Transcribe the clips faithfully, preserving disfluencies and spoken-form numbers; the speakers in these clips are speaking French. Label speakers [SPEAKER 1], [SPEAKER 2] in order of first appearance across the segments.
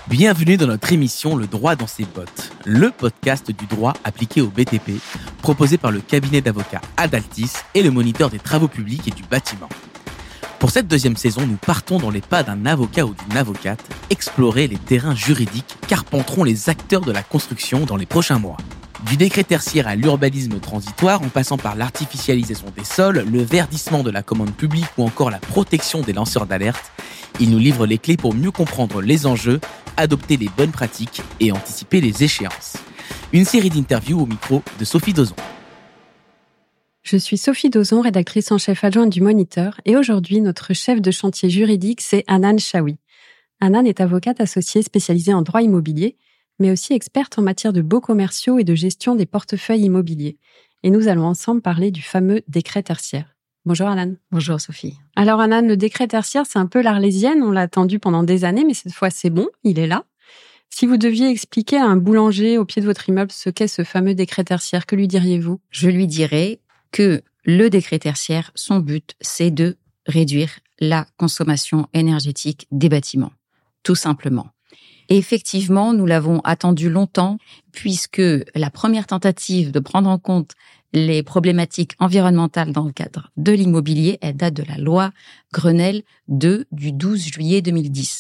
[SPEAKER 1] Bienvenue dans notre émission Le droit dans ses bottes, le podcast du droit appliqué au B T P, proposé par le cabinet d'avocats Adaltis et le moniteur des travaux publics et du bâtiment. Pour cette deuxième saison, nous partons dans les pas d'un avocat ou d'une avocate, explorer les terrains juridiques qu'arpenteront les acteurs de la construction dans les prochains mois. Du décret tertiaire à l'urbanisme transitoire, en passant par l'artificialisation des sols, le verdissement de la commande publique ou encore la protection des lanceurs d'alerte, il nous livre les clés pour mieux comprendre les enjeux, adopter les bonnes pratiques et anticiper les échéances. Une série d'interviews au micro de Sophie Dozon.
[SPEAKER 2] Je suis Sophie Dozon, rédactrice en chef adjointe du Moniteur, et aujourd'hui, notre chef de chantier juridique, c'est Hanan Chaoui. Hanan est avocate associée spécialisée en droit immobilier, mais aussi experte en matière de baux commerciaux et de gestion des portefeuilles immobiliers. Et nous allons ensemble parler du fameux décret tertiaire. Bonjour Hanan.
[SPEAKER 3] Bonjour Sophie.
[SPEAKER 2] Alors Hanan, le décret tertiaire, c'est un peu l'Arlésienne, on l'a attendu pendant des années, mais cette fois c'est bon, il est là. Si vous deviez expliquer à un boulanger au pied de votre immeuble ce qu'est ce fameux décret tertiaire, que lui diriez-vous ?
[SPEAKER 3] Je lui dirais que le décret tertiaire, son but, c'est de réduire la consommation énergétique des bâtiments, tout simplement. Et effectivement, nous l'avons attendu longtemps, puisque la première tentative de prendre en compte les problématiques environnementales dans le cadre de l'immobilier, elle date de la loi Grenelle deux du douze juillet deux mille dix.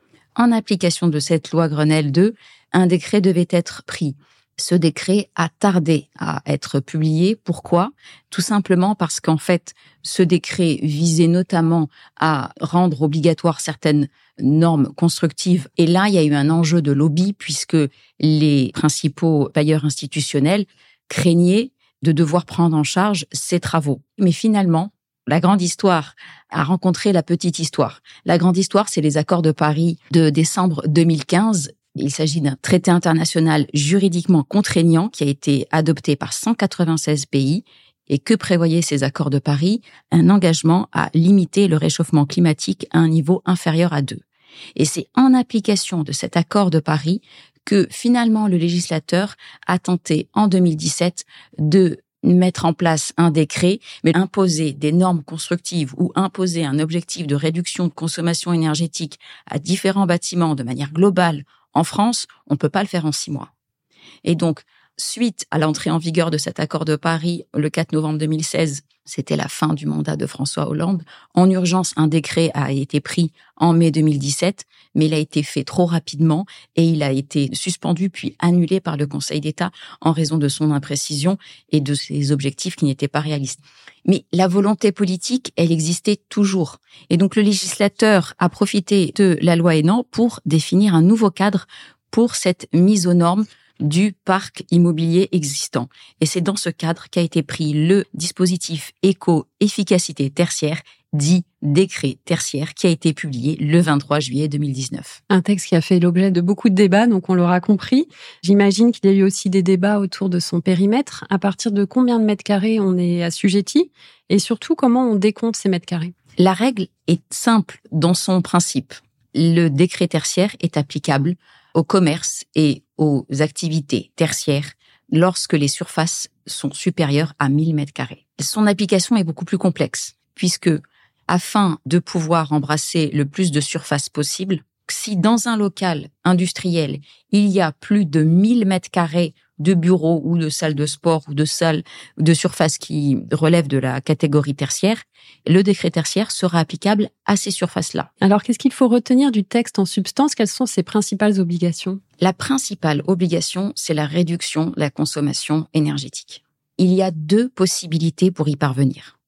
[SPEAKER 3] En application de cette loi Grenelle deux, un décret devait être pris. Ce décret a tardé à être publié. Pourquoi ? Tout simplement parce qu'en fait, ce décret visait notamment à rendre obligatoire certaines normes constructives. Et là, il y a eu un enjeu de lobby puisque les principaux bailleurs institutionnels craignaient de devoir prendre en charge ces travaux. Mais finalement, la grande histoire a rencontré la petite histoire. La grande histoire, c'est les accords de Paris de décembre deux mille quinze. Il s'agit d'un traité international juridiquement contraignant qui a été adopté par cent quatre-vingt-seize pays. Et que prévoyaient ces accords de Paris ? Un engagement à limiter le réchauffement climatique à un niveau inférieur à deux. Et c'est en application de cet accord de Paris que finalement le législateur a tenté en deux mille dix-sept de mettre en place un décret, mais imposer des normes constructives ou imposer un objectif de réduction de consommation énergétique à différents bâtiments de manière globale en France, on ne peut pas le faire en six mois. Et donc, suite à l'entrée en vigueur de cet accord de Paris, le quatre novembre deux mille seize, c'était la fin du mandat de François Hollande. En urgence, un décret a été pris en mai deux mille dix-sept, mais il a été fait trop rapidement et il a été suspendu puis annulé par le Conseil d'État en raison de son imprécision et de ses objectifs qui n'étaient pas réalistes. Mais la volonté politique, elle existait toujours. Et donc le législateur a profité de la loi Hénan pour définir un nouveau cadre pour cette mise aux normes du parc immobilier existant. Et c'est dans ce cadre qu'a été pris le dispositif éco-efficacité tertiaire, dit décret tertiaire, qui a été publié le vingt-trois juillet deux mille dix-neuf.
[SPEAKER 2] Un texte qui a fait l'objet de beaucoup de débats, donc on l'aura compris. J'imagine qu'il y a eu aussi des débats autour de son périmètre. À partir de combien de mètres carrés on est assujetti ? Et surtout, comment on décompte ces mètres carrés ?
[SPEAKER 3] La règle est simple dans son principe. Le décret tertiaire est applicable au commerce et aux activités tertiaires lorsque les surfaces sont supérieures à mille mètres carrés. Son application est beaucoup plus complexe puisque, afin de pouvoir embrasser le plus de surface possible, si dans un local industriel, il y a plus de mille mètres carrés de bureaux ou de salles de sport ou de salles de surface qui relèvent de la catégorie tertiaire, le décret tertiaire sera applicable à ces surfaces-là.
[SPEAKER 2] Alors, qu'est-ce qu'il faut retenir du texte en substance ? Quelles sont ses principales obligations ?
[SPEAKER 3] La principale obligation, c'est la réduction de la consommation énergétique. Il y a deux possibilités pour y parvenir.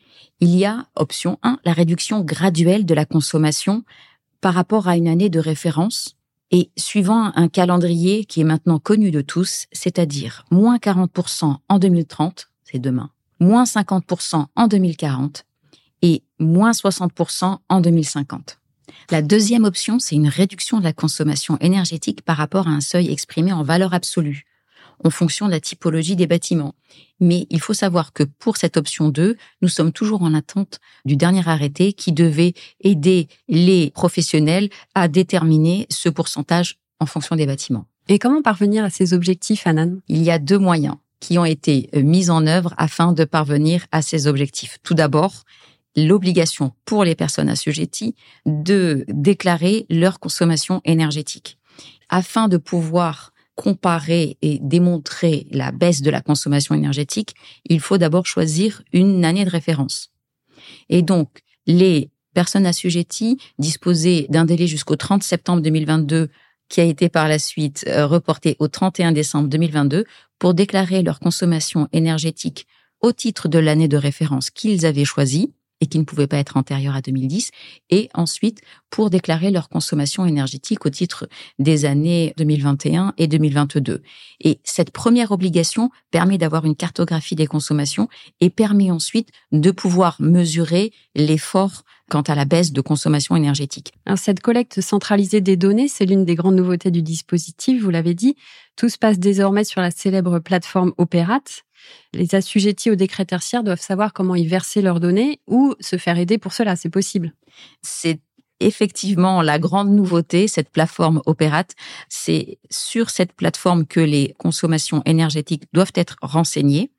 [SPEAKER 3] Il y a, option un, la réduction graduelle de la consommation par rapport à une année de référence et suivant un calendrier qui est maintenant connu de tous, c'est-à-dire moins quarante pour cent en deux mille trente, c'est demain, moins cinquante pour cent en deux mille quarante et moins soixante pour cent en deux mille cinquante. La deuxième option, c'est une réduction de la consommation énergétique par rapport à un seuil exprimé en valeur absolue, en fonction de la typologie des bâtiments. Mais il faut savoir que pour cette option deux, nous sommes toujours en attente du dernier arrêté qui devait aider les professionnels à déterminer ce pourcentage en fonction des bâtiments.
[SPEAKER 2] Et comment parvenir à ces objectifs, Hanan ?
[SPEAKER 3] Il y a deux moyens qui ont été mis en œuvre afin de parvenir à ces objectifs. Tout d'abord, l'obligation pour les personnes assujetties de déclarer leur consommation énergétique. afin de pouvoir comparer et démontrer la baisse de la consommation énergétique, il faut d'abord choisir une année de référence. Et donc, les personnes assujetties disposaient d'un délai jusqu'au trente septembre deux mille vingt-deux, qui a été par la suite euh, reporté au trente et un décembre deux mille vingt-deux, pour déclarer leur consommation énergétique au titre de l'année de référence qu'ils avaient choisie, et qui ne pouvait pas être antérieure à deux mille dix, et ensuite pour déclarer leur consommation énergétique au titre des années deux mille vingt et un et deux mille vingt-deux. Et cette première obligation permet d'avoir une cartographie des consommations et permet ensuite de pouvoir mesurer l'effort quant à la baisse de consommation énergétique.
[SPEAKER 2] Alors, cette collecte centralisée des données, c'est l'une des grandes nouveautés du dispositif, vous l'avez dit. Tout se passe désormais sur la célèbre plateforme Opérate. Les assujettis au décret tertiaire doivent savoir comment y verser leurs données ou se faire aider pour cela, c'est possible.
[SPEAKER 3] C'est effectivement la grande nouveauté, cette plateforme Opérate. C'est sur cette plateforme que les consommations énergétiques doivent être renseignées.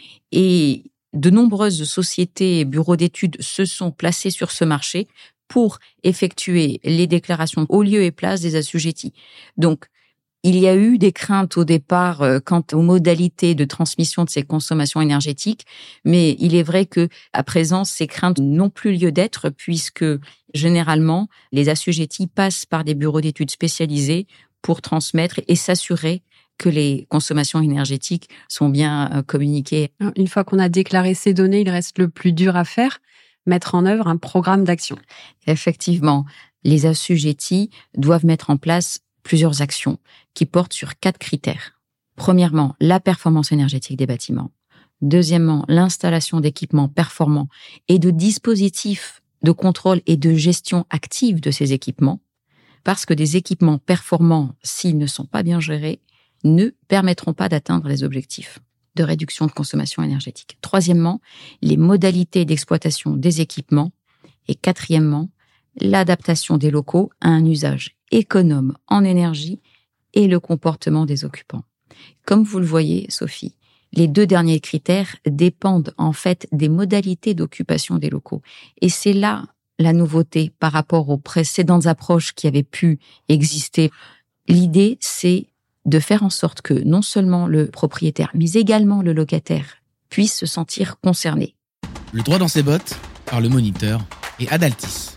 [SPEAKER 3] Et de nombreuses sociétés et bureaux d'études se sont placés sur ce marché pour effectuer les déclarations au lieu et place des assujettis. Donc, il y a eu des craintes au départ euh, quant aux modalités de transmission de ces consommations énergétiques, mais il est vrai que à présent, ces craintes n'ont plus lieu d'être puisque généralement, les assujettis passent par des bureaux d'études spécialisés pour transmettre et s'assurer que les consommations énergétiques sont bien communiquées.
[SPEAKER 2] Une fois qu'on a déclaré ces données, il reste le plus dur à faire, mettre en œuvre un programme d'action.
[SPEAKER 3] Effectivement, les assujettis doivent mettre en place plusieurs actions qui portent sur quatre critères. Premièrement, la performance énergétique des bâtiments. Deuxièmement, l'installation d'équipements performants et de dispositifs de contrôle et de gestion active de ces équipements, parce que des équipements performants, s'ils ne sont pas bien gérés, ne permettront pas d'atteindre les objectifs de réduction de consommation énergétique. Troisièmement, les modalités d'exploitation des équipements. Et quatrièmement, l'adaptation des locaux à un usage économe en énergie et le comportement des occupants. Comme vous le voyez, Sophie, les deux derniers critères dépendent en fait des modalités d'occupation des locaux. Et c'est là la nouveauté par rapport aux précédentes approches qui avaient pu exister. L'idée, c'est de faire en sorte que non seulement le propriétaire, mais également le locataire puisse se sentir concerné.
[SPEAKER 1] Le droit dans ses bottes par le Moniteur et Adaltis.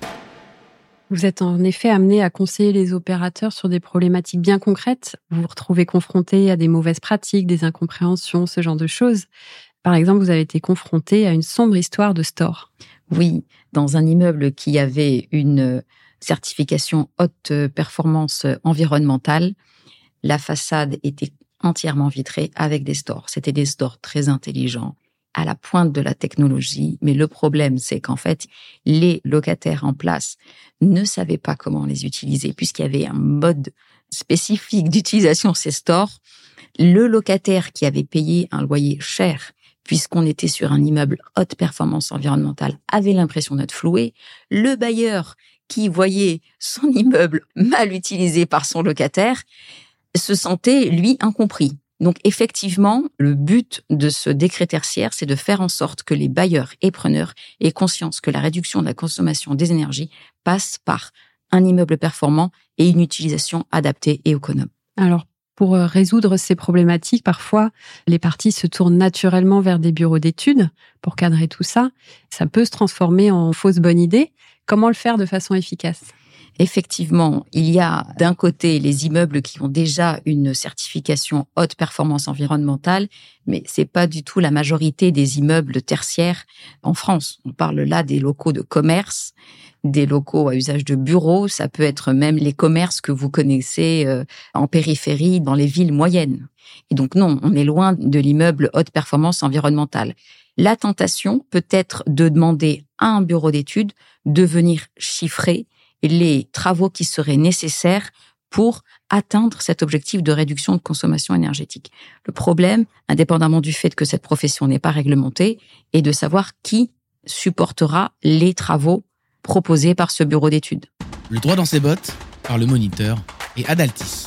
[SPEAKER 2] Vous êtes en effet amené à conseiller les opérateurs sur des problématiques bien concrètes. Vous vous retrouvez confronté à des mauvaises pratiques, des incompréhensions, ce genre de choses. Par exemple, vous avez été confronté à une sombre histoire de store.
[SPEAKER 3] Oui, dans un immeuble qui avait une certification haute performance environnementale, la façade était entièrement vitrée avec des stores. C'était des stores très intelligents, à la pointe de la technologie. Mais le problème, c'est qu'en fait, les locataires en place ne savaient pas comment les utiliser, puisqu'il y avait un mode spécifique d'utilisation de ces stores. Le locataire qui avait payé un loyer cher, puisqu'on était sur un immeuble haute performance environnementale, avait l'impression d'être floué. Le bailleur qui voyait son immeuble mal utilisé par son locataire se sentait, lui, incompris. Donc, effectivement, le but de ce décret tertiaire, c'est de faire en sorte que les bailleurs et preneurs aient conscience que la réduction de la consommation des énergies passe par un immeuble performant et une utilisation adaptée et économe.
[SPEAKER 2] Alors, pour résoudre ces problématiques, parfois, les parties se tournent naturellement vers des bureaux d'études pour cadrer tout ça. Ça peut se transformer en fausse bonne idée. Comment le faire de façon efficace ?
[SPEAKER 3] Effectivement, il y a d'un côté les immeubles qui ont déjà une certification haute performance environnementale, mais c'est pas du tout la majorité des immeubles tertiaires en France. On parle là des locaux de commerce, des locaux à usage de bureaux, ça peut être même les commerces que vous connaissez en périphérie, dans les villes moyennes. Et donc non, on est loin de l'immeuble haute performance environnementale. La tentation peut être de demander à un bureau d'études de venir chiffrer les travaux qui seraient nécessaires pour atteindre cet objectif de réduction de consommation énergétique. Le problème, indépendamment du fait que cette profession n'est pas réglementée, est de savoir qui supportera les travaux proposés par ce bureau d'études.
[SPEAKER 1] Le droit dans ses bottes par le Moniteur et Adaltis.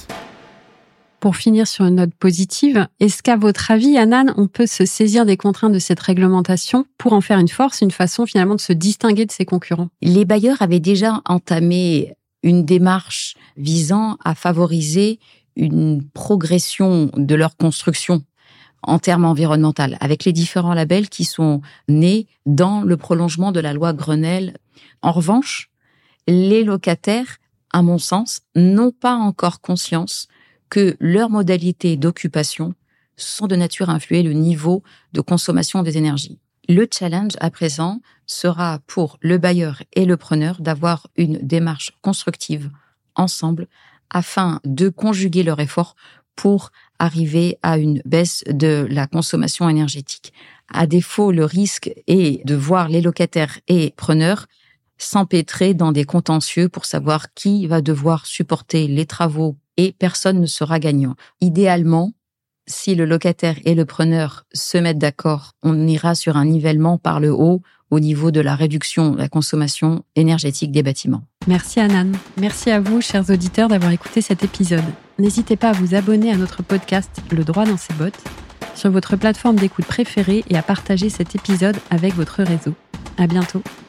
[SPEAKER 2] Pour finir sur une note positive, est-ce qu'à votre avis, Anan, on peut se saisir des contraintes de cette réglementation pour en faire une force, une façon finalement de se distinguer de ses concurrents ?
[SPEAKER 3] Les bailleurs avaient déjà entamé une démarche visant à favoriser une progression de leur construction en termes environnementaux, avec les différents labels qui sont nés dans le prolongement de la loi Grenelle. En revanche, les locataires, à mon sens, n'ont pas encore conscience que leurs modalités d'occupation sont de nature à influer le niveau de consommation des énergies. Le challenge, à présent, sera pour le bailleur et le preneur d'avoir une démarche constructive ensemble afin de conjuguer leurs efforts pour arriver à une baisse de la consommation énergétique. À défaut, le risque est de voir les locataires et preneurs s'empêtrer dans des contentieux pour savoir qui va devoir supporter les travaux et personne ne sera gagnant. Idéalement, si le locataire et le preneur se mettent d'accord, on ira sur un nivellement par le haut au niveau de la réduction de la consommation énergétique des bâtiments.
[SPEAKER 2] Merci Anan. Merci à vous, chers auditeurs, d'avoir écouté cet épisode. N'hésitez pas à vous abonner à notre podcast Le droit dans ses bottes sur votre plateforme d'écoute préférée et à partager cet épisode avec votre réseau. À bientôt.